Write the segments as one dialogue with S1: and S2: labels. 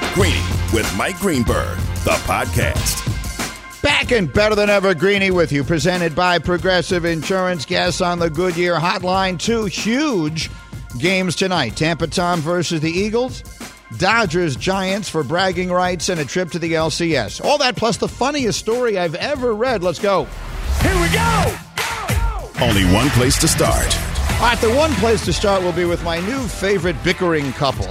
S1: Greeny with Mike Greenberg, the podcast.
S2: Back and better than ever, Greeny with you, presented by Progressive Insurance. Guests on the Goodyear Hotline. Two huge games tonight. Tampa Tom versus the Eagles. Dodgers Giants for bragging rights and a trip to the LCS. All that plus the funniest story I've ever read. Let's go.
S1: Here we go! Only one place to start.
S2: All right, the one place to start will be with my new favorite bickering couple.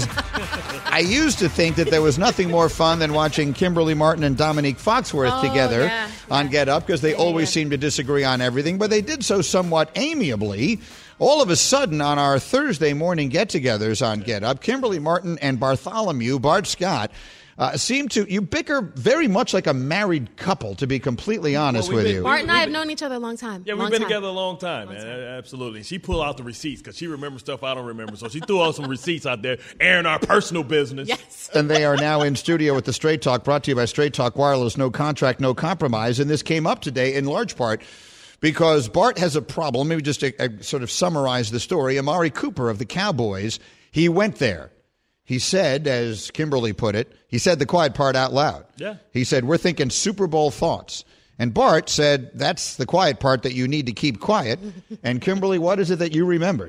S2: I used to think that there was nothing more fun than watching Kimberly Martin and Dominique Foxworth together on Get Up, because they always seem to disagree on everything, but they did so somewhat amiably. All of a sudden, on our Thursday morning get-togethers on Get Up, Kimberly Martin and Bartholomew, Bart Scott, you bicker very much like a married couple, to be completely honest with you.
S3: Bart and I have known each other a long time.
S4: Yeah, we've been together a long time, man. Absolutely. She pulled out the receipts because she remembers stuff I don't remember. So she threw out some receipts out there, airing our personal business.
S3: Yes.
S2: And they are now in studio with the Straight Talk, brought to you by Straight Talk Wireless. No contract, no compromise. And this came up today in large part because Bart has a problem. Maybe just to sort of summarize the story. Amari Cooper of the Cowboys, he went there. He said, as Kimberly put it, he said the quiet part out loud.
S4: Yeah.
S2: He said, we're thinking Super Bowl thoughts. And Bart said, that's the quiet part that you need to keep quiet. And Kimberly, what is it that you remembered?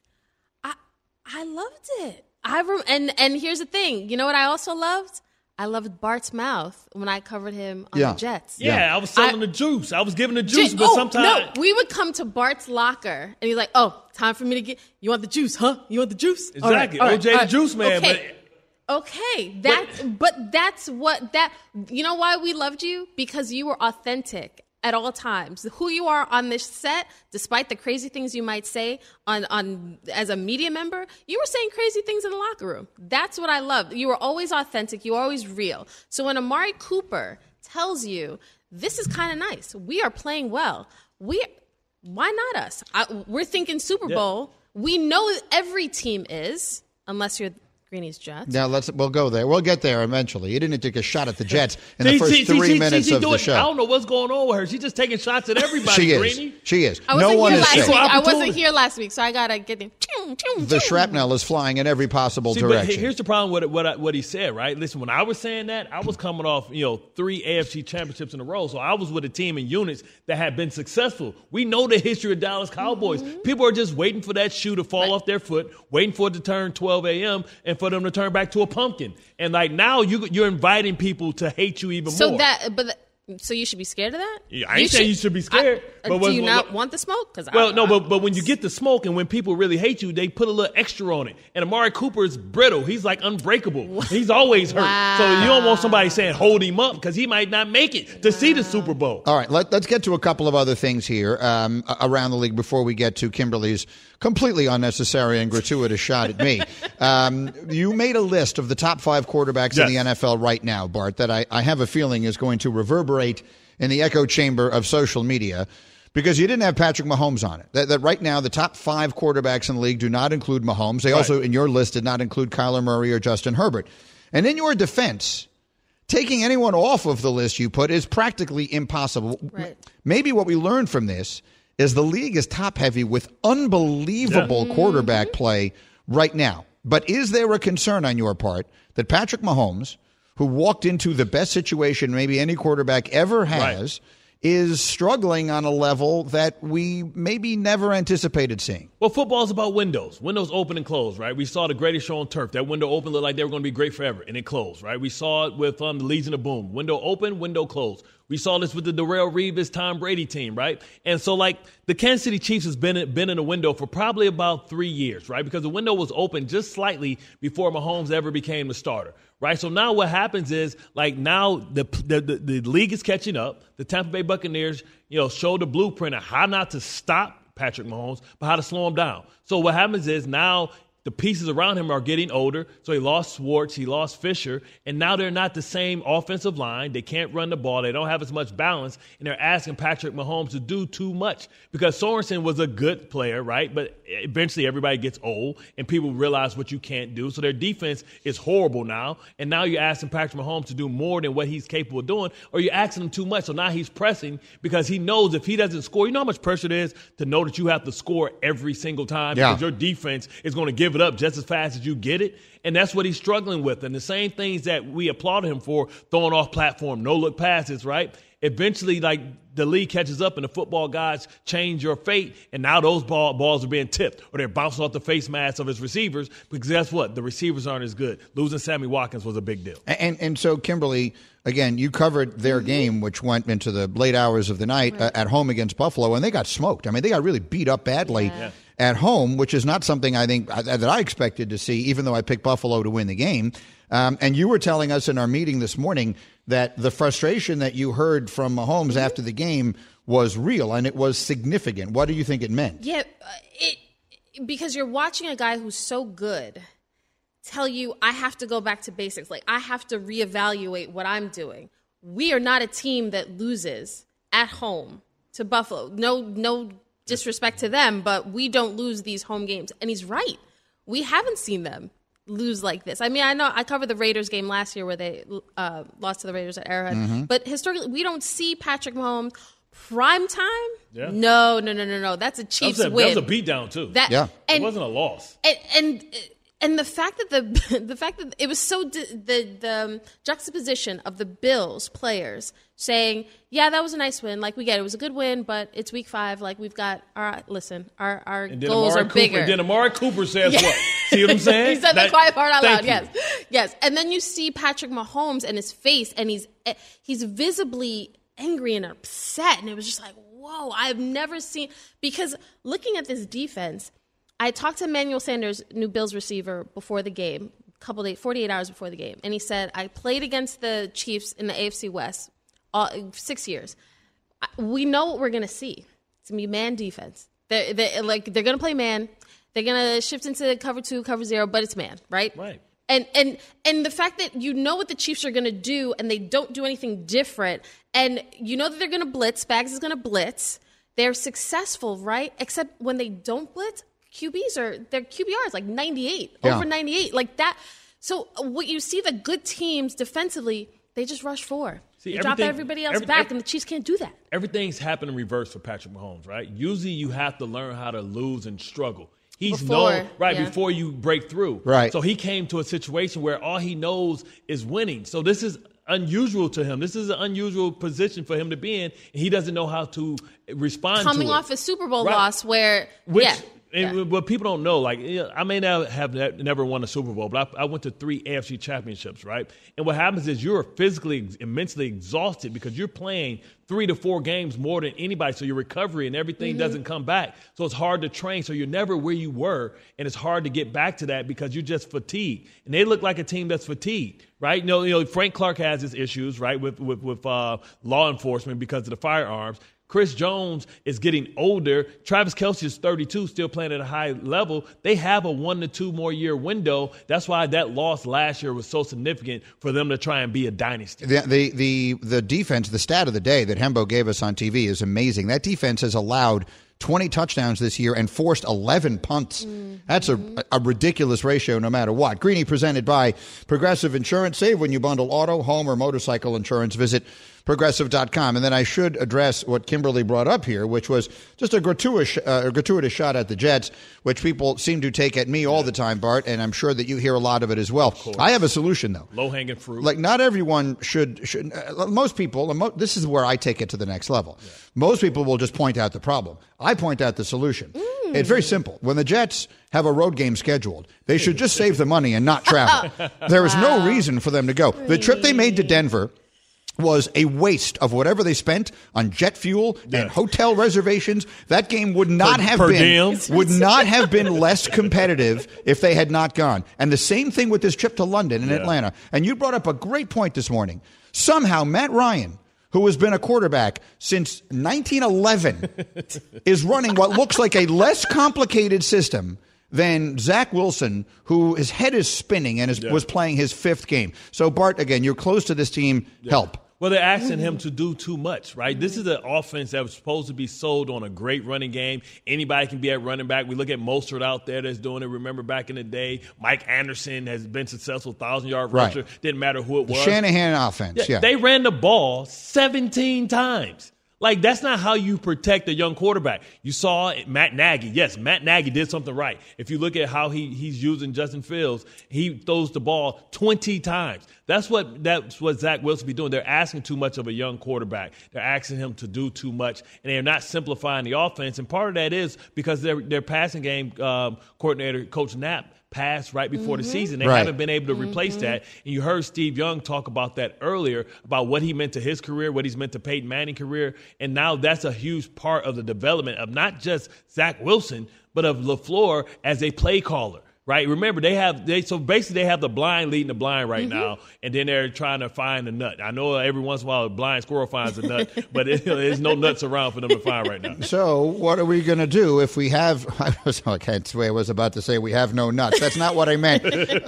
S3: I loved it. And here's the thing. You know what I also loved? I loved Bart's mouth when I covered him on the Jets.
S4: Yeah, I was selling the juice. I was giving the juice, but sometimes...
S3: No, we would come to Bart's locker, and he's like, time for me to get... You want the juice, huh? You want the juice?
S4: Exactly. All right, OJ the juice man.
S3: Okay, that's what... You know why we loved you? Because you were authentic at all times. Who you are on this set, despite the crazy things you might say on as a media member, you were saying crazy things in the locker room. That's what I loved. You were always authentic. You were always real. So when Amari Cooper tells you, this is kind of nice, we are playing well, why not us? We're thinking Super Bowl. We know every team is, unless you're Greeny's Jets.
S2: Now we'll go there. We'll get there eventually. You didn't take a shot at the Jets in the first 3 minutes of the show.
S4: I don't know what's going on with her. She's just taking shots at everybody.
S2: She is.
S3: No one is safe. I wasn't here last week, so I gotta get them.
S2: The shrapnel is flying in every possible direction.
S4: But here's the problem with what he said. Right? Listen, when I was saying that, I was coming off 3 AFC championships in a row, so I was with a team in units that had been successful. We know the history of Dallas Cowboys. Mm-hmm. People are just waiting for that shoe to fall off their foot, waiting for it to turn 12 a.m. and for them to turn back to a pumpkin. And now you're inviting people to hate you even more.
S3: So you should be scared of that?
S4: Yeah, I ain't saying you should be scared.
S3: Do you not want the smoke?
S4: But when you get the smoke and when people really hate you, they put a little extra on it. And Amari Cooper is brittle. He's like unbreakable. What? He's always hurt.
S3: Wow.
S4: So you don't want somebody saying hold him up because he might not make it to see the Super Bowl.
S2: All right, let's get to a couple of other things here around the league before we get to Kimberly's completely unnecessary and gratuitous shot at me. You made a list of the top 5 quarterbacks in the NFL right now, Bart, that I have a feeling is going to reverberate in the echo chamber of social media because you didn't have Patrick Mahomes on it. That right now, the top 5 quarterbacks in the league do not include Mahomes. They also, in your list, did not include Kyler Murray or Justin Herbert. And in your defense, taking anyone off of the list you put is practically impossible.
S3: Right.
S2: Maybe what we learned from this is the league is top-heavy with unbelievable quarterback play right now. But is there a concern on your part that Patrick Mahomes, who walked into the best situation maybe any quarterback ever has, is struggling on a level that we maybe never anticipated seeing?
S4: Well, football is about windows. Windows open and close, right? We saw the greatest show on turf. That window open looked like they were going to be great forever, and it closed, right? We saw it with the Legion of Boom. Window open, window closed. We saw this with the Darrelle Revis, Tom Brady team, right? And so, the Kansas City Chiefs has been in a window for probably about 3 years, right? Because the window was open just slightly before Mahomes ever became the starter, right? So now what happens is, now the league is catching up. The Tampa Bay Buccaneers, show the blueprint of how not to stop Patrick Mahomes, but how to slow him down. So what happens is now the pieces around him are getting older. So he lost Schwartz, he lost Fisher, and now they're not the same offensive line. They can't run the ball. They don't have as much balance, and they're asking Patrick Mahomes to do too much because Sorensen was a good player, right? But eventually everybody gets old, and people realize what you can't do. So their defense is horrible now, and now you're asking Patrick Mahomes to do more than what he's capable of doing, or you're asking him too much. So now he's pressing because he knows if he doesn't score, you know how much pressure it is to know that you have to score every single time because your defense is going to give give it up just as fast as you get it. And that's what he's struggling with. And the same things that we applauded him for, throwing off platform, no-look passes, right? Eventually, like, the league catches up and the football guys change your fate, and now those balls are being tipped or they're bouncing off the face masks of his receivers because guess what? The receivers aren't as good. Losing Sammy Watkins was a big deal.
S2: And so, Kimberly, again, you covered their game, which went into the late hours of the night at home against Buffalo, and they got smoked. I mean, they got really beat up badly at home, which is not something I think that I expected to see, even though I picked Buffalo to win the game. And you were telling us in our meeting this morning that the frustration that you heard from Mahomes after the game was real and it was significant. What do you think it meant?
S3: Yeah, because you're watching a guy who's so good tell you, I have to go back to basics. Like, I have to reevaluate what I'm doing. We are not a team that loses at home to Buffalo. No disrespect to them, but we don't lose these home games. And he's right. We haven't seen them lose like this. I mean, I know I covered the Raiders game last year where they lost to the Raiders at Arrowhead. But historically, we don't see Patrick Mahomes prime time.
S4: Yeah.
S3: No. That's a Chiefs win.
S4: That was a beatdown too.
S3: It
S4: wasn't a loss.
S3: And the fact that the fact that it was so the juxtaposition of the Bills players saying, yeah, that was a nice win. Like, we get it. It was a good win, but it's week 5. Like, we've got our goals are bigger.
S4: And then Amari Cooper says what? See what I'm saying?
S3: He said the quiet part out loud. Yes. And then you see Patrick Mahomes and his face, and he's visibly angry and upset. And it was just like, whoa, I've never seen, because looking at this defense, I talked to Emmanuel Sanders, new Bills receiver, before the game, 48 hours before the game, and he said, I played against the Chiefs in the AFC West 6 years. We know what we're going to see. It's going to be man defense. They're going to play man. They're going to shift into cover 2, cover 0, but it's man, right?
S4: Right.
S3: And the fact that you know what the Chiefs are going to do and they don't do anything different, and you know that they're going to blitz, Spags is going to blitz, they're successful, right? Except when they don't blitz, their QBR is like 98, over 98, like that. So what you see, the good teams defensively, they just rush 4. They drop everybody else back, and the Chiefs can't do that. Everything's happened in reverse for Patrick Mahomes, right? Usually you have to learn how to lose and struggle. Before you break through.
S2: Right.
S4: So he came to a situation where all he knows is winning. So this is unusual to him. This is an unusual position for him to be in, and he doesn't know how to respond to it.
S3: Coming off a Super Bowl loss
S4: what people don't know, like, I may not have never won a Super Bowl, but I went to 3 AFC championships, right? And what happens is you're physically immensely exhausted because you're playing 3 to 4 games more than anybody, so your recovery and everything doesn't come back. So it's hard to train, so you're never where you were, and it's hard to get back to that because you're just fatigued. And they look like a team that's fatigued, right? You know, Frank Clark has his issues, right, with law enforcement because of the firearms. Chris Jones is getting older. Travis Kelce is 32, still playing at a high level. They have a 1 to 2 more year window. That's why that loss last year was so significant for them to try and be a dynasty.
S2: The defense, the stat of the day that Hembo gave us on TV is amazing. That defense has allowed 20 touchdowns this year and forced 11 punts. That's a ridiculous ratio no matter what. Greeny presented by Progressive Insurance. Save when you bundle auto, home, or motorcycle insurance. Visit Progressive.com. And then I should address what Kimberly brought up here, which was just a gratuitous shot at the Jets, which people seem to take at me all the time, Bart, and I'm sure that you hear a lot of it as well. I have a solution, though.
S4: Low-hanging fruit.
S2: Like, not everyone should most people, this is where I take it to the next level. Yeah. Most people will just point out the problem. I point out the solution. It's very simple. When the Jets have a road game scheduled, they should just save the money and not travel. There is no reason for them to go. The trip they made to Denver was a waste of whatever they spent on jet fuel and hotel reservations. That game would not have been less competitive if they had not gone. And the same thing with this trip to London and Atlanta. And you brought up a great point this morning. Somehow Matt Ryan, who has been a quarterback since 1911, is running what looks like a less complicated system than Zach Wilson, who his head is spinning and was playing his 5th game. So, Bart, again, you're close to this team. Help.
S4: Well, they're asking him to do too much, right? This is an offense that was supposed to be sold on a great running game. Anybody can be at running back. We look at Mostert out there that's doing it. Remember back in the day, Mike Anderson has been successful, 1,000-yard rusher. Didn't matter who it was.
S2: The Shanahan offense,
S4: They ran the ball 17 times. Like, that's not how you protect a young quarterback. You saw Matt Nagy. Yes, Matt Nagy did something right. If you look at how he's using Justin Fields, he throws the ball 20 times. That's what Zach Wilson be doing. They're asking too much of a young quarterback. They're asking him to do too much, and they're not simplifying the offense. And part of that is because their passing game coordinator, Coach Knapp, passed right before the season. They haven't been able to replace that. And you heard Steve Young talk about that earlier, about what he meant to his career, what he's meant to Peyton Manning's career. And now that's a huge part of the development of not just Zach Wilson, but of LaFleur as a play caller. Right. Remember, they have the blind leading the blind right now, and then they're trying to find a nut. I know every once in a while a blind squirrel finds a nut, but there's no nuts around for them to find right now.
S2: So what are we going to do if we have? I can't swear. I was about to say we have no nuts. That's not what I meant.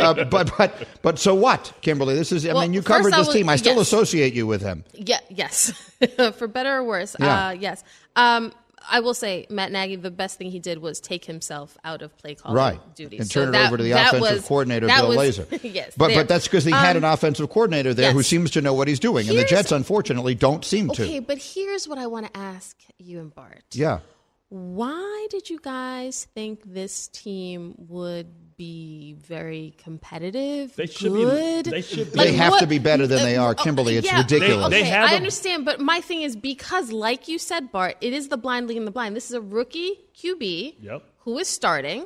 S2: But so what, Kimberly? This is. I mean, you covered this team. I still associate you with him.
S3: Yeah. Yes. For better or worse.
S2: Yeah.
S3: Yes. I will say, Matt Nagy, the best thing he did was take himself out of play calling duties.
S2: And turn it over to the offensive coordinator, Bill Lazor.
S3: Yes.
S2: But that's because he had an offensive coordinator there who seems to know what he's doing. And the Jets, unfortunately, don't seem to.
S3: Okay, but here's what I want to ask you and Bart.
S2: Yeah.
S3: Why did you guys think this team would be very competitive?
S4: They should be.
S2: They have to be better than they are, Kimberly. It's ridiculous.
S3: I understand, but my thing is because, like you said, Bart, it is the blind leading the blind. This is a rookie QB who is starting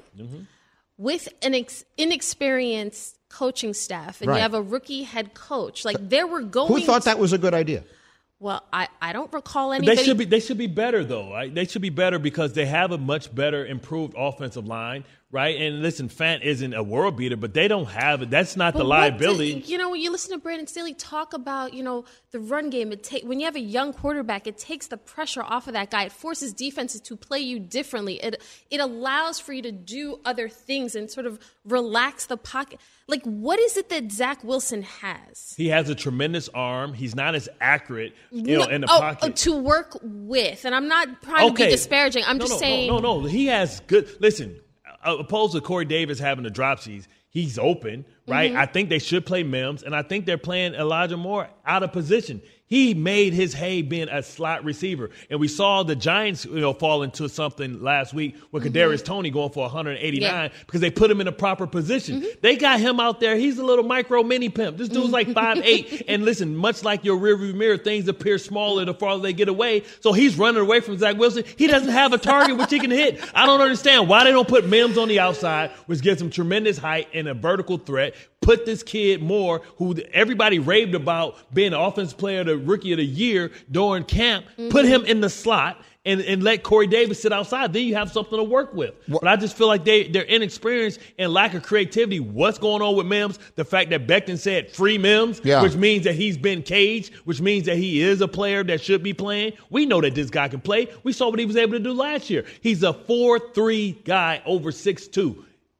S3: with an inexperienced coaching staff, and you have a rookie head coach. Like
S2: Who thought that was a good idea?
S3: Well, I don't recall anybody.
S4: They should be better, though. Right? They should be better because they have a much better, improved offensive line, right? And listen, Fant isn't a world beater, but they don't have it. That's not the liability.
S3: When you listen to Brandon Staley talk about, the run game, when you have a young quarterback, it takes the pressure off of that guy. It forces defenses to play you differently. It allows for you to do other things and sort of relax the pocket. Like, what is it that Zach Wilson has?
S4: He has a tremendous arm. He's not as accurate, in the pocket.
S3: To work with. And I'm not trying to be disparaging. I'm just saying.
S4: No. He has good. Listen, opposed to Corey Davis having the dropsies, he's open, right? I think they should play Mims, and I think they're playing Elijah Moore out of position. He made his hay being a slot receiver. And we saw the Giants, fall into something last week with Kadarius Toney going for 189 because they put him in a proper position. They got him out there. He's a little micro mini pimp. This dude's like 5'8". And listen, much like your rearview mirror, things appear smaller the farther they get away. So he's running away from Zach Wilson. He doesn't have a target which he can hit. I don't understand why they don't put Mims on the outside, which gives him tremendous height and a vertical threat. Put this kid Moore, who everybody raved about being an offensive player, the rookie of the year during camp, put him in the slot and let Corey Davis sit outside. Then you have something to work with. But I just feel like they're inexperienced and lack of creativity. What's going on with Mims? The fact that Becton said free Mims, which means that he's been caged, which means that he is a player that should be playing. We know that this guy can play. We saw what he was able to do last year. He's a 4'3" guy over 6'2".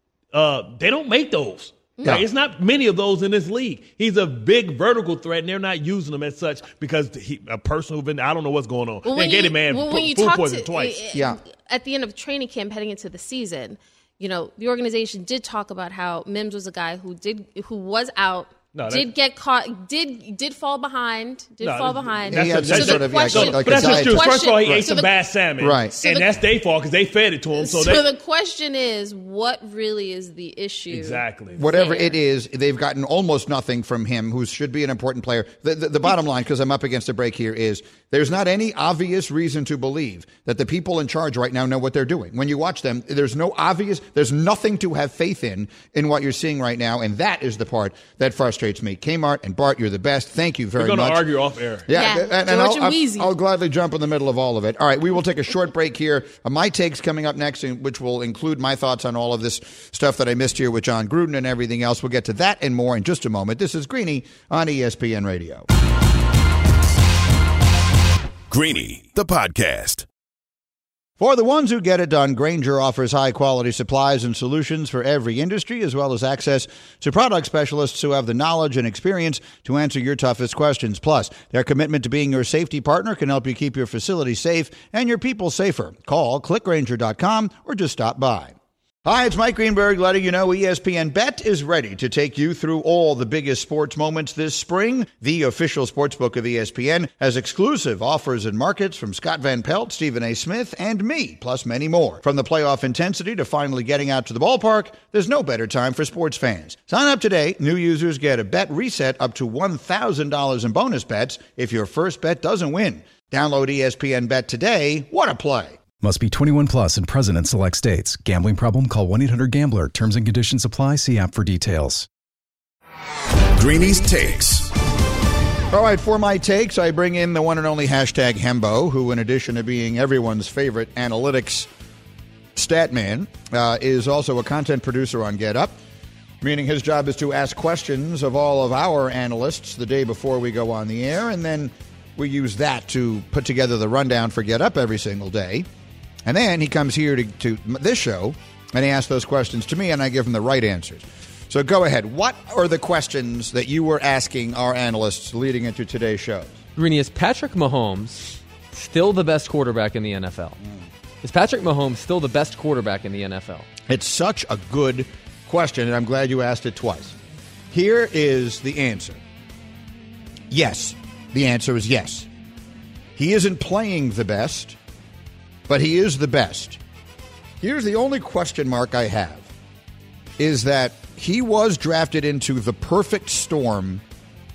S4: They don't make those. Yeah. Right? It's not many of those in this league. He's a big vertical threat, and they're not using him as such because a person who's been, I don't know what's going on. They gave him food poisoning twice.
S3: At the end of training camp heading into the season, the organization did talk about how Mims was a guy who was out. Get caught, did fall behind, fall behind.
S2: He had some sort of
S4: but that's just true. First of all, he ate some bad salmon.
S2: Right.
S4: And that's their fault because they fed it to him. So
S3: the question is, what really is the issue?
S4: Exactly.
S2: Whatever it is, they've gotten almost nothing from him, who should be an important player. The bottom line, because I'm up against a break here, is there's not any obvious reason to believe that the people in charge right now know what they're doing. When you watch them, there's nothing to have faith in what you're seeing right now, and that is the part that frustrates me. Kmart and Bart, you're the best. Thank you very much.
S4: We're going to argue off air.
S2: And I'll gladly jump in the middle of all of it. All right, we will take a short break here. My takes coming up next, which will include my thoughts on all of this stuff that I missed here with John Gruden and everything else. We'll get to that and more in just a moment. This is Greeny on ESPN Radio.
S1: Greeny, the podcast.
S2: For the ones who get it done, Grainger offers high-quality supplies and solutions for every industry, as well as access to product specialists who have the knowledge and experience to answer your toughest questions. Plus, their commitment to being your safety partner can help you keep your facility safe and your people safer. Call clickgrainger.com or just stop by. Hi, it's Mike Greenberg letting you know ESPN Bet is ready to take you through all the biggest sports moments this spring. The official sportsbook of ESPN has exclusive offers and markets from Scott Van Pelt, Stephen A. Smith, and me, plus many more. From the playoff intensity to finally getting out to the ballpark, there's no better time for sports fans. Sign up today. New users get a bet reset up to $1,000 in bonus bets if your first bet doesn't win. Download ESPN Bet today. What a play.
S5: Must be 21 plus and present in select states. Gambling problem? Call 1-800-GAMBLER. Terms and conditions apply. See app for details.
S1: Greeny's Takes.
S2: All right, for my takes, I bring in the one and only hashtag Hembo, who in addition to being everyone's favorite analytics stat man, is also a content producer on Get Up, meaning his job is to ask questions of all of our analysts the day before we go on the air, and then we use that to put together the rundown for Get Up every single day. And then he comes here to this show, and he asks those questions to me, and I give him the right answers. So go ahead. What are the questions that you were asking our analysts leading into today's show?
S6: Greeny, is Patrick Mahomes still the best quarterback in the NFL? Is Patrick Mahomes still the best quarterback in the NFL?
S2: It's such a good question, and I'm glad you asked it twice. Here is the answer. Yes. The answer is yes. He isn't playing the best, but he is the best. Here's the only question mark I have, is that he was drafted into the perfect storm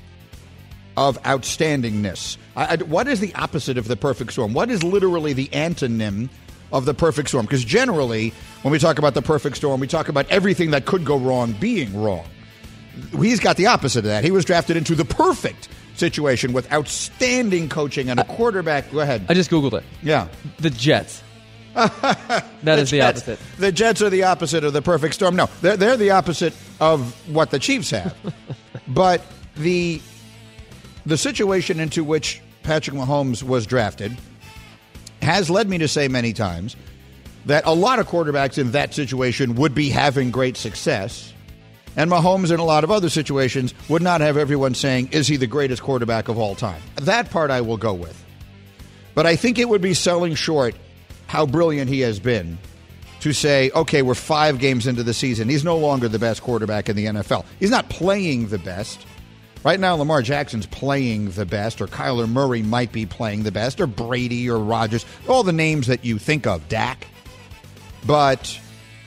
S2: of outstandingness. What is the opposite of the perfect storm? What is literally the antonym of the perfect storm? Because generally, when we talk about the perfect storm, we talk about everything that could go wrong being wrong. He's got the opposite of that. He was drafted into the perfect situation with outstanding coaching and a quarterback. Go ahead.
S6: I just Googled it.
S2: Yeah.
S6: The Jets. That is the opposite.
S2: The Jets are the opposite of the perfect storm. No, they're the opposite of what the Chiefs have. But the situation into which Patrick Mahomes was drafted has led me to say many times that a lot of quarterbacks in that situation would be having great success. And Mahomes, in a lot of other situations, would not have everyone saying, is he the greatest quarterback of all time? That part I will go with. But I think it would be selling short how brilliant he has been to say, okay, we're 5 games into the season. He's no longer the best quarterback in the NFL. He's not playing the best. Right now, Lamar Jackson's playing the best, or Kyler Murray might be playing the best, or Brady or Rodgers, all the names that you think of, Dak. But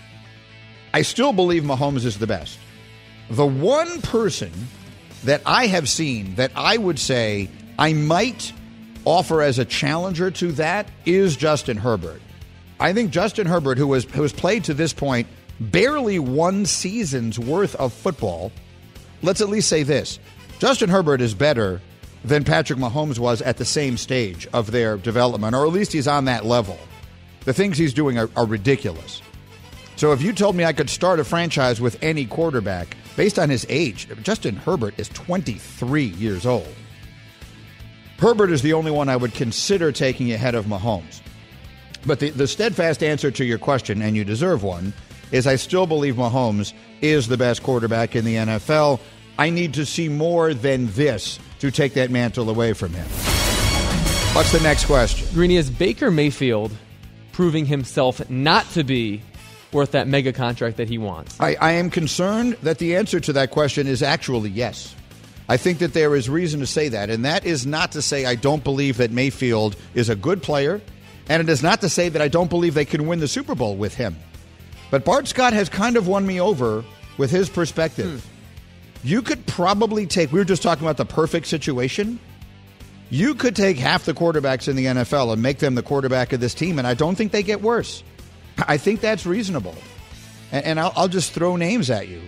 S2: I still believe Mahomes is the best. The one person that I have seen that I would say I might offer as a challenger to that is Justin Herbert. I think Justin Herbert, who has played to this point barely 1 season's worth of football, let's at least say this. Justin Herbert is better than Patrick Mahomes was at the same stage of their development, or at least he's on that level. The things he's doing are ridiculous. So if you told me I could start a franchise with any quarterback, based on his age, Justin Herbert is 23 years old. Herbert is the only one I would consider taking ahead of Mahomes. But the steadfast answer to your question, and you deserve one, is I still believe Mahomes is the best quarterback in the NFL. I need to see more than this to take that mantle away from him. What's the next question?
S6: Greeny, is Baker Mayfield proving himself not to be worth that mega contract that he wants?
S2: I am concerned that the answer to that question is actually yes. I think that there is reason to say that, and that is not to say I don't believe that Mayfield is a good player, and it is not to say that I don't believe they can win the Super Bowl with him. But Bart Scott has kind of won me over with his perspective. You could probably take, we were just talking about the perfect situation. You could take half the quarterbacks in the NFL and make them the quarterback of this team, and I don't think they get worse. I think that's reasonable. And I'll just throw names at you.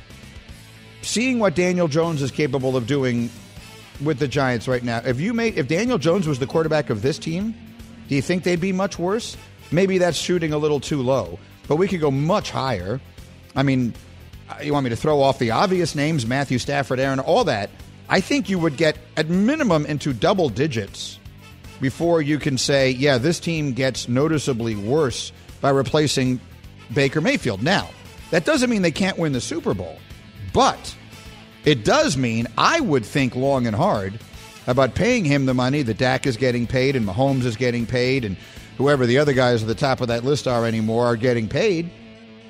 S2: Seeing what Daniel Jones is capable of doing with the Giants right now, if Daniel Jones was the quarterback of this team, do you think they'd be much worse? Maybe that's shooting a little too low, but we could go much higher. I mean, you want me to throw off the obvious names, Matthew Stafford, Aaron, all that. I think you would get at minimum into double digits before you can say, yeah, this team gets noticeably worse by replacing Baker Mayfield. Now, that doesn't mean they can't win the Super Bowl, but it does mean I would think long and hard about paying him the money that Dak is getting paid and Mahomes is getting paid and whoever the other guys at the top of that list are anymore are getting paid.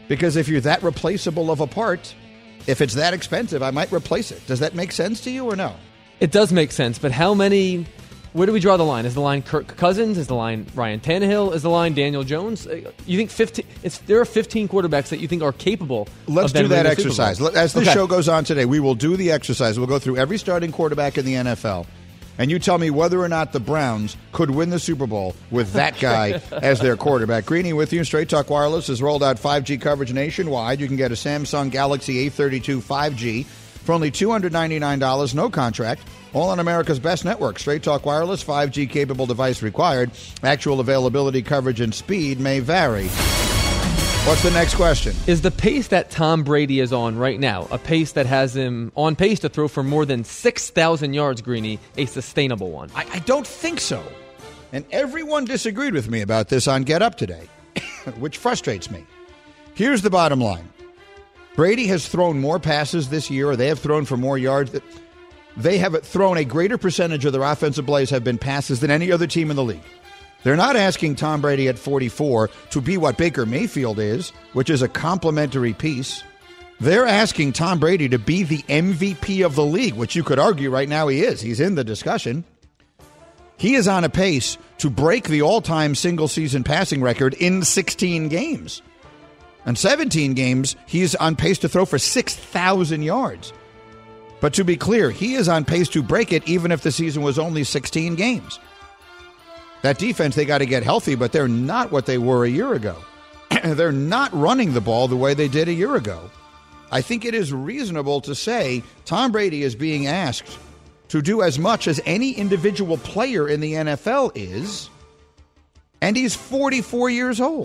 S2: Because if you're that replaceable of a part, if it's that expensive, I might replace it. Does that make sense to you or no?
S6: It does make sense, but how many... Where do we draw the line? Is the line Kirk Cousins? Is the line Ryan Tannehill? Is the line Daniel Jones? You think 15? There are 15 quarterbacks that you think are capable.
S2: Let's do that exercise. As the
S6: Okay.
S2: show goes on today, we will do the exercise. We'll go through every starting quarterback in the NFL, and you tell me whether or not the Browns could win the Super Bowl with that guy as their quarterback. Greeny with you. Straight Talk Wireless has rolled out 5G coverage nationwide. You can get a Samsung Galaxy A32 5G for only $299, no contract. All on America's best network. Straight Talk Wireless, 5G capable device required. Actual availability, coverage, and speed may vary. What's the next question?
S6: Is the pace that Tom Brady is on right now, a pace that has him on pace to throw for more than 6,000 yards, Greeny, a sustainable one?
S2: I don't think so. And everyone disagreed with me about this on Get Up today, which frustrates me. Here's the bottom line. Brady has thrown more passes this year, or they have thrown for more yards. They have thrown a greater percentage of their offensive plays have been passes than any other team in the league. They're not asking Tom Brady at 44 to be what Baker Mayfield is, which is a complimentary piece. They're asking Tom Brady to be the MVP of the league, which you could argue right now he is. He's in the discussion. He is on a pace to break the all-time single-season passing record in 16 games. In 17 games, he's on pace to throw for 6,000 yards. But to be clear, he is on pace to break it even if the season was only 16 games. That defense, they got to get healthy, but they're not what they were a year ago. They're not running the ball the way they did a year ago. I think it is reasonable to say Tom Brady is being asked to do as much as any individual player in the NFL is, and he's 44 years old.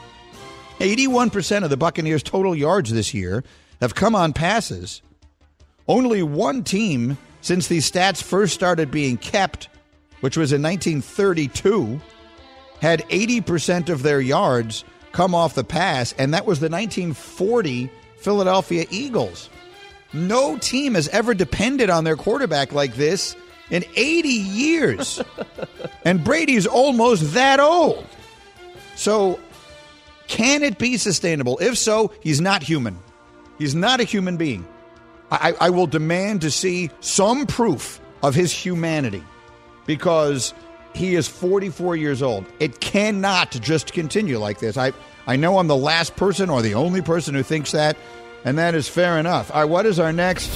S2: 81% of the Buccaneers' total yards this year have come on passes. Only one team since these stats first started being kept, which was in 1932, had 80% of their yards come off the pass, and that was the 1940 Philadelphia Eagles. No team has ever depended on their quarterback like this in 80 years. And Brady's almost that old. So can it be sustainable? If so, he's not human. He's not a human being. I will demand to see some proof of his humanity because he is 44 years old. It cannot just continue like this. I know I'm the last person or the only person who thinks that, and that is fair enough. All right, what is our next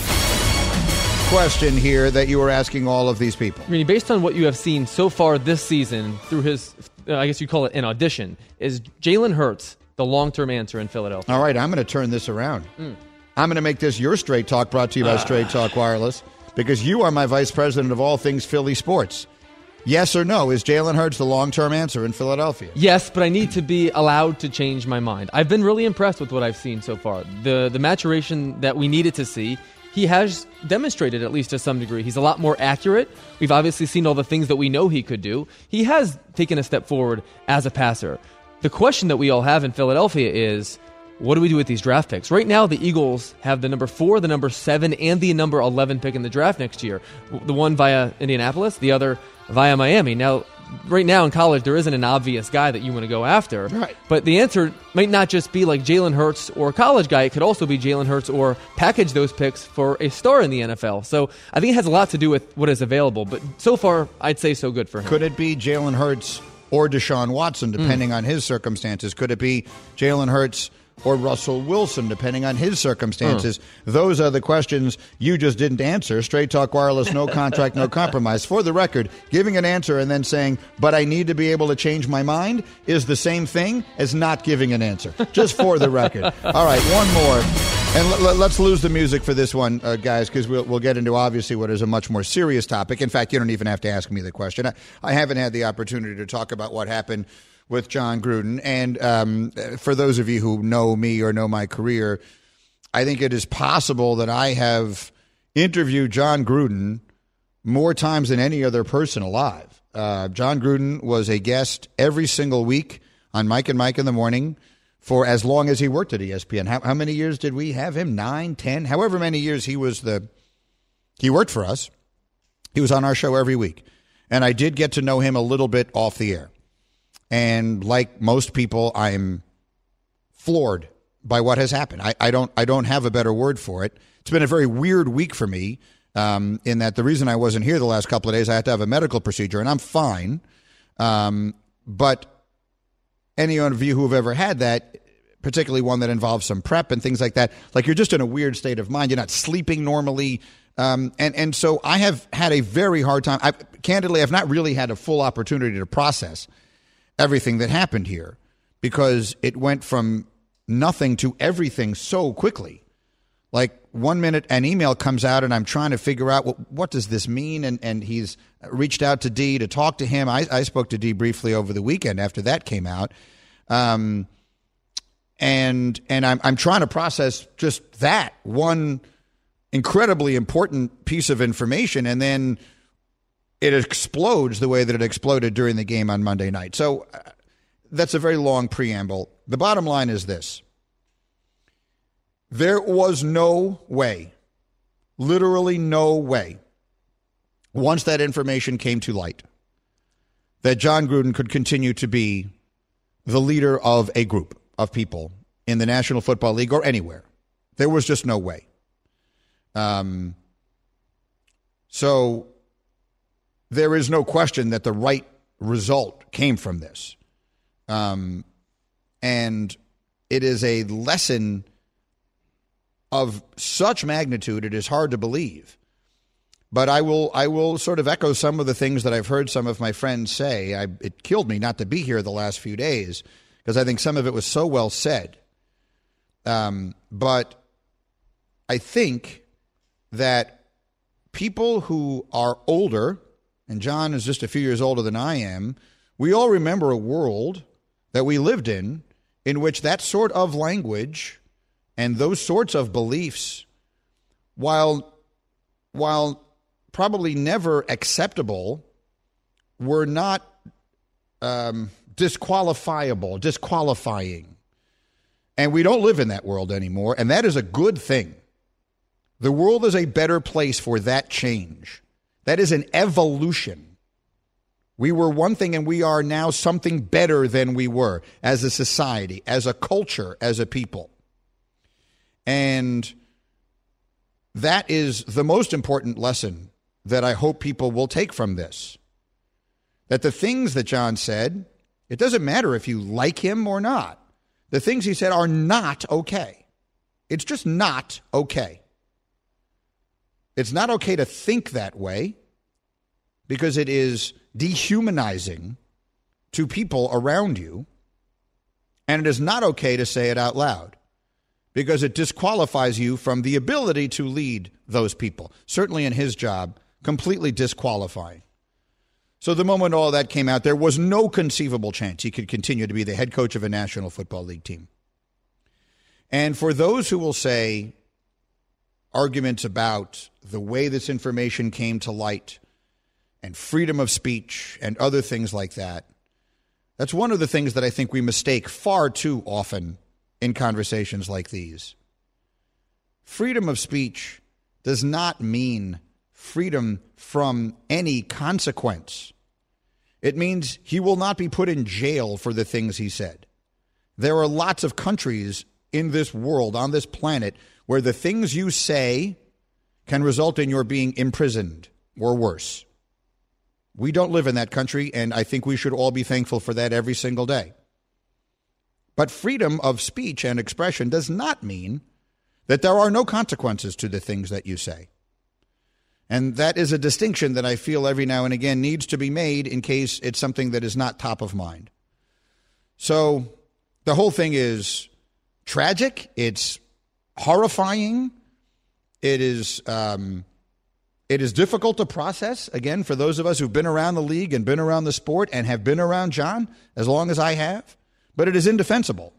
S2: question here that you were asking all of these people?
S6: I mean, based on what you have seen so far this season through his, I guess you call it an audition, is Jalen Hurts the long-term answer in Philadelphia?
S2: All right, I'm going to turn this around. I'm going to make this your Straight Talk, brought to you by Straight Talk Wireless, because you are my vice president of all things Philly sports. Yes or no, is Jalen Hurts the long-term answer in Philadelphia?
S6: Yes, but I need to be allowed to change my mind. I've been really impressed with what I've seen so far. The maturation that we needed to see, he has demonstrated, at least to some degree. He's a lot more accurate. We've obviously seen all the things that we know he could do. He has taken a step forward as a passer. The question that we all have in Philadelphia is, what do we do with these draft picks? Right now, the Eagles have the number 4, the number 7, and the number 11 pick in the draft next year. The one via Indianapolis, the other via Miami. Now, right now in college, there isn't an obvious guy that you want to go after.
S2: Right.
S6: But the answer might not just be like Jalen Hurts or a college guy. It could also be Jalen Hurts or package those picks for a star in the NFL. So I think it has a lot to do with what is available. But so far, I'd say so good for him.
S2: Could it be Jalen Hurts or Deshaun Watson, depending on his circumstances? Could it be Jalen Hurts or Russell Wilson, depending on his circumstances? Those are the questions you just didn't answer. Straight Talk Wireless, no contract, no compromise. For the record, giving an answer and then saying, but I need to be able to change my mind, is the same thing as not giving an answer. Just for the record. All right, one more. And let's lose the music for this one, guys, because we'll get into, obviously, what is a much more serious topic. In fact, you don't even have to ask me the question. I haven't had the opportunity to talk about what happened with Jon Gruden. And for those of you who know me or know my career, I think it is possible that I have interviewed Jon Gruden more times than any other person alive. Jon Gruden was a guest every single week on Mike and Mike in the Morning for as long as he worked at ESPN. How many years did we have him? 9, 10? However many years he worked for us. He was on our show every week. And I did get to know him a little bit off the air. And like most people, I'm floored by what has happened. I don't have a better word for it. It's been a very weird week for me in that the reason I wasn't here the last couple of days, I had to have a medical procedure, and I'm fine. But any of you who have ever had that, particularly one that involves some prep and things like that, like you're just in a weird state of mind. You're not sleeping normally. And so I have had a very hard time. Candidly, I've not really had a full opportunity to process everything that happened here because it went from nothing to everything so quickly. Like 1 minute an email comes out and I'm trying to figure out what does this mean? And he's reached out to Dee to talk to him. I spoke to Dee briefly over the weekend after that came out. And I'm trying to process just that one incredibly important piece of information, and then it explodes the way that it exploded during the game on Monday night. So that's a very long preamble. The bottom line is this. There was no way, literally no way, once that information came to light, that Jon Gruden could continue to be the leader of a group of people in the National Football League or anywhere. There was just no way. So there is no question that the right result came from this. And it is a lesson of such magnitude, it is hard to believe. But I will sort of echo some of the things that I've heard some of my friends say. It killed me not to be here the last few days because I think some of it was so well said. But I think that people who are older, and John is just a few years older than I am, we all remember a world that we lived in which that sort of language and those sorts of beliefs, while probably never acceptable, were not disqualifying. And we don't live in that world anymore, and that is a good thing. The world is a better place for that change. That is an evolution. We were one thing, and we are now something better than we were as a society, as a culture, as a people. And that is the most important lesson that I hope people will take from this. That the things that John said, it doesn't matter if you like him or not. The things he said are not okay. It's just not okay. It's not okay to think that way because it is dehumanizing to people around you. And it is not okay to say it out loud because it disqualifies you from the ability to lead those people. Certainly in his job, completely disqualifying. So the moment all that came out, there was no conceivable chance he could continue to be the head coach of a National Football League team. And for those who will say arguments about the way this information came to light and freedom of speech and other things like that, that's one of the things that I think we mistake far too often in conversations like these. Freedom of speech does not mean freedom from any consequence. It means he will not be put in jail for the things he said. There are lots of countries in this world, on this planet, where the things you say can result in your being imprisoned or worse. We don't live in that country, and I think we should all be thankful for that every single day. But freedom of speech and expression does not mean that there are no consequences to the things that you say. And that is a distinction that I feel every now and again needs to be made in case it's something that is not top of mind. So the whole thing is tragic. It's horrifying. It is difficult to process, again, for those of us who've been around the league and been around the sport and have been around John as long as I have. But it is indefensible.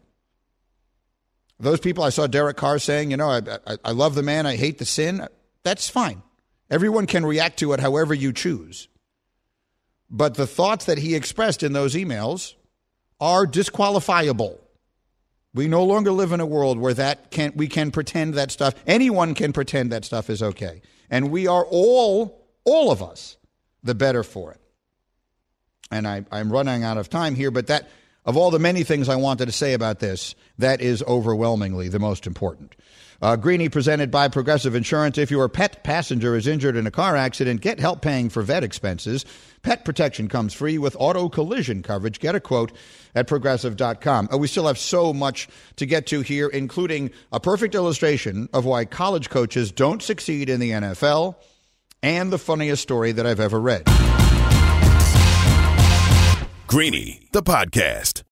S2: Those people, I saw Derek Carr saying, I love the man, I hate the sin. That's fine. Everyone can react to it however you choose. But the thoughts that he expressed in those emails are disqualifiable. We no longer live in a world where we can pretend that stuff, anyone can pretend that stuff is okay. And we are all of us, the better for it. And I'm running out of time here, but that of all the many things I wanted to say about this, that is overwhelmingly the most important. Greenie presented by Progressive Insurance. If your pet passenger is injured in a car accident, get help paying for vet expenses. Pet protection comes free with auto collision coverage. Get a quote at Progressive.com. We still have so much to get to here, including a perfect illustration of why college coaches don't succeed in the NFL and the funniest story that I've ever read.
S1: Greenie, the podcast.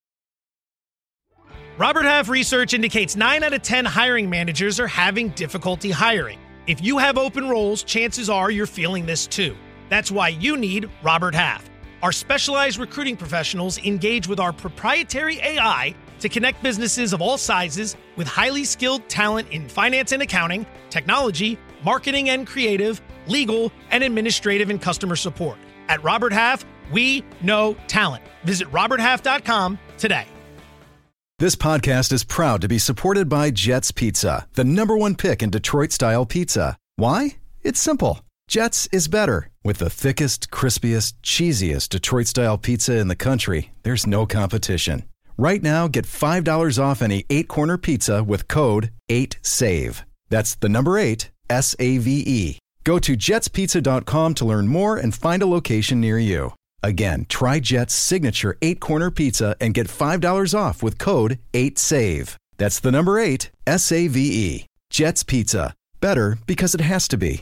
S7: Robert Half research indicates 9 out of 10 hiring managers are having difficulty hiring. If you have open roles, chances are you're feeling this too. That's why you need Robert Half. Our specialized recruiting professionals engage with our proprietary AI to connect businesses of all sizes with highly skilled talent in finance and accounting, technology, marketing and creative, legal, and administrative and customer support. At Robert Half, we know talent. Visit roberthalf.com today.
S5: This podcast is proud to be supported by Jets Pizza, the #1 pick in Detroit-style pizza. Why? It's simple. Jets is better. With the thickest, crispiest, cheesiest Detroit-style pizza in the country, there's no competition. Right now, get $5 off any 8-corner pizza with code 8SAVE. That's the number 8, SAVE. Go to jetspizza.com to learn more and find a location near you. Again, try Jet's signature 8-corner pizza and get $5 off with code 8SAVE. That's the number 8, SAVE. Jet's Pizza. Better because it has to be.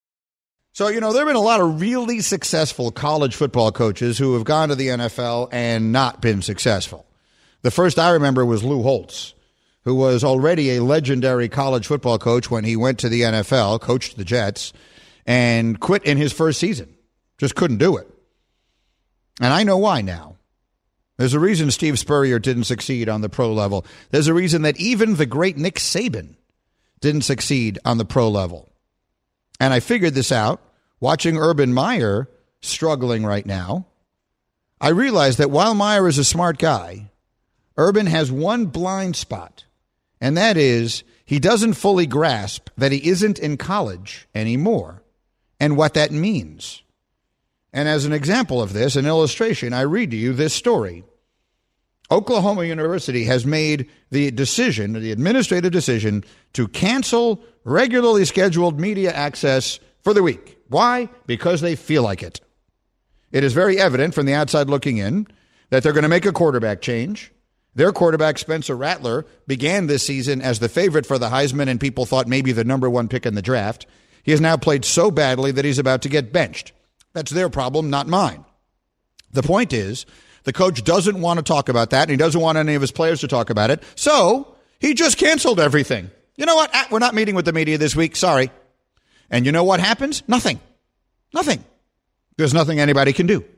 S2: So, there have been a lot of really successful college football coaches who have gone to the NFL and not been successful. The first I remember was Lou Holtz, who was already a legendary college football coach when he went to the NFL, coached the Jets, and quit in his first season. Just couldn't do it. And I know why now. There's a reason Steve Spurrier didn't succeed on the pro level. There's a reason that even the great Nick Saban didn't succeed on the pro level. And I figured this out watching Urban Meyer struggling right now. I realized that while Meyer is a smart guy, Urban has one blind spot, and that is he doesn't fully grasp that he isn't in college anymore and what that means. And as an example of this, an illustration, I read to you this story. Oklahoma University has made the decision, the administrative decision, to cancel regularly scheduled media access for the week. Why? Because they feel like it. It is very evident from the outside looking in that they're going to make a quarterback change. Their quarterback, Spencer Rattler, began this season as the favorite for the Heisman, and people thought maybe the #1 pick in the draft. He has now played so badly that he's about to get benched. That's their problem, not mine. The point is, the coach doesn't want to talk about that, and he doesn't want any of his players to talk about it, so he just canceled everything. You know what? We're not meeting with the media this week. Sorry. And you know what happens? Nothing. Nothing. There's nothing anybody can do.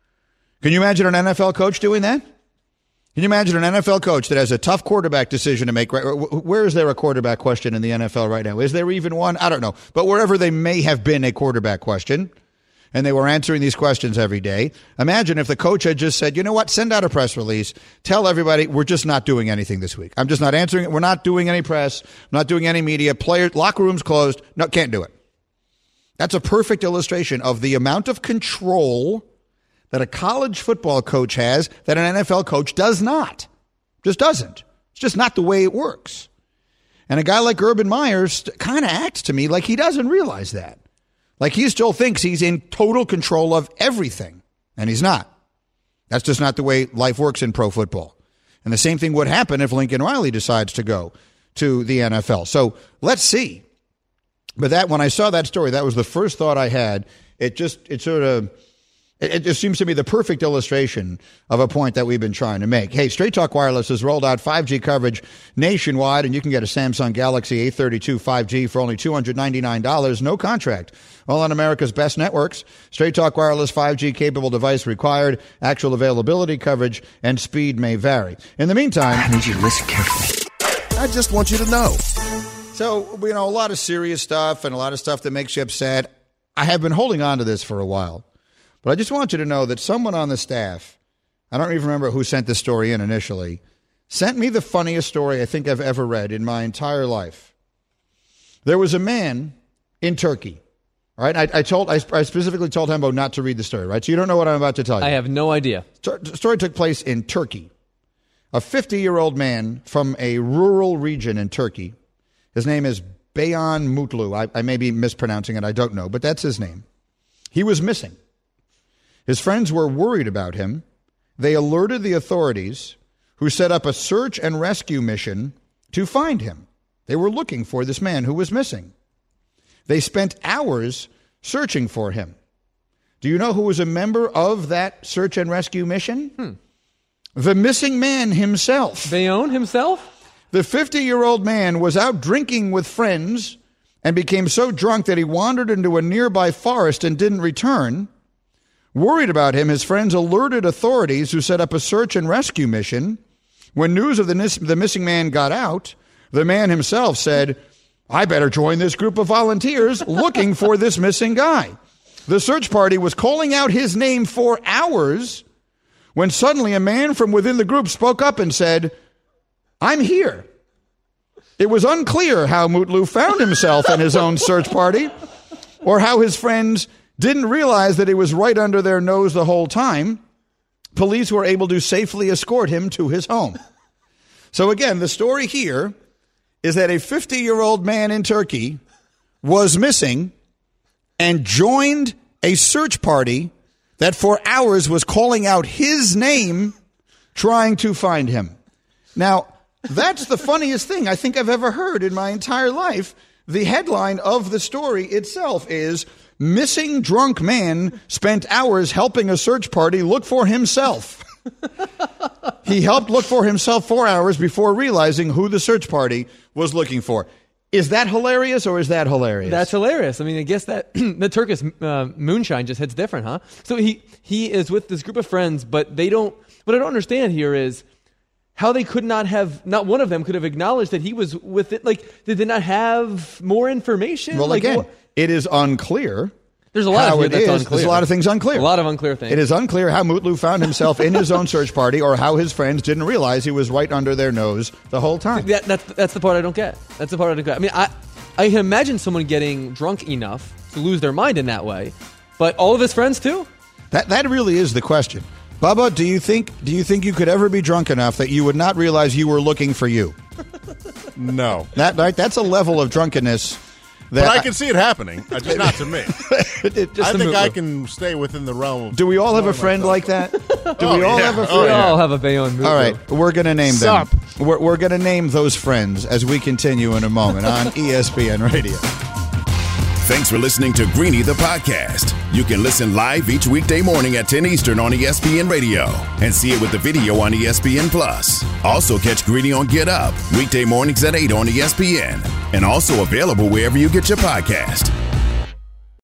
S2: Can you imagine an NFL coach doing that? Can you imagine an NFL coach that has a tough quarterback decision to make? Where is there a quarterback question in the NFL right now? Is there even one? I don't know. But wherever they may have been a quarterback question, and they were answering these questions every day, imagine if the coach had just said, you know what, send out a press release, tell everybody we're just not doing anything this week. I'm just not answering it. We're not doing any press, not doing any media. Locker rooms closed. No, can't do it. That's a perfect illustration of the amount of control that a college football coach has that an NFL coach does not. Just doesn't. It's just not the way it works. And a guy like Urban Meyer kind of acts to me like he doesn't realize that. Like he still thinks he's in total control of everything, and he's not. That's just not the way life works in pro football. And the same thing would happen if Lincoln Riley decides to go to the NFL. So let's see. But when I saw that story, that was the first thought I had. It just seems to me the perfect illustration of a point that we've been trying to make. Hey, Straight Talk Wireless has rolled out 5G coverage nationwide, and you can get a Samsung Galaxy A32 5G for only $299, no contract. All on America's best networks. Straight Talk Wireless 5G capable device required. Actual availability, coverage, and speed may vary. In the meantime,
S8: I need you to listen carefully.
S1: I just want you to know.
S2: So, a lot of serious stuff and a lot of stuff that makes you upset. I have been holding on to this for a while. But I just want you to know that someone on the staff, I don't even remember who sent this story in initially, sent me the funniest story I think I've ever read in my entire life. There was a man in Turkey. All right, I specifically told Hembo not to read the story, right? So you don't know what I'm about to tell you.
S6: I have no idea.
S2: The story took place in Turkey. a 50-year-old man from a rural region in Turkey. His name is Beyhan Mutlu. I may be mispronouncing it. I don't know, but that's his name. He was missing. His friends were worried about him. They alerted the authorities, who set up a search and rescue mission to find him. They were looking for this man who was missing. They spent hours searching for him. Do you know who was a member of that search and rescue mission? The missing man himself.
S6: Bayonne himself?
S2: The 50-year-old man was out drinking with friends and became so drunk that he wandered into a nearby forest and didn't return. Worried about him, his friends alerted authorities, who set up a search and rescue mission. When news of the missing man got out, the man himself said, "I better join this group of volunteers looking for this missing guy." The search party was calling out his name for hours when suddenly a man from within the group spoke up and said, "I'm here." It was unclear how Mutlu found himself in his own search party, or how his friends didn't realize that he was right under their nose the whole time. Police were able to safely escort him to his home. So again, the story here is that a 50-year-old man in Turkey was missing and joined a search party that for hours was calling out his name, trying to find him. Now, that's the funniest thing I think I've ever heard in my entire life. The headline of the story itself is, "Missing drunk man spent hours helping a search party look for himself." He helped look for himself 4 hours before realizing who the search party was looking for. Is that hilarious, or is that hilarious?
S6: That's hilarious. I mean, I guess that the Turkish moonshine just hits different, huh? So he is with this group of friends, but they don't. What I don't understand here is how they could not one of them could have acknowledged that he was with it. Like, did they not have more information?
S2: Well, again, it is unclear.
S6: There's a lot of it that's unclear.
S2: There's a lot of things unclear.
S6: A lot of unclear things.
S2: It is unclear how Mutlu found himself in his own search party, or how his friends didn't realize he was right under their nose the whole time.
S6: That's the part I don't get. That's the part I don't get. I mean, I can imagine someone getting drunk enough to lose their mind in that way, but all of his friends too?
S2: That really is the question. Bubba, do you think you could ever be drunk enough that you would not realize you were looking for you?
S8: No.
S2: That's a level of drunkenness.
S8: But I can see it happening, just not to me. I think I can stay within the realm of...
S2: Do we all have a friend like that? Do we all have a friend?
S6: We all have a Bayonne Mutlu.
S2: All right, we're going to name them. We're going to name those friends as we continue in a moment on ESPN Radio.
S1: Thanks for listening to Greeny the podcast. You can listen live each weekday morning at 10 Eastern on ESPN Radio and see it with the video on ESPN Plus. Also catch Greeny on Get Up weekday mornings at 8 on ESPN, and also available wherever you get your podcast.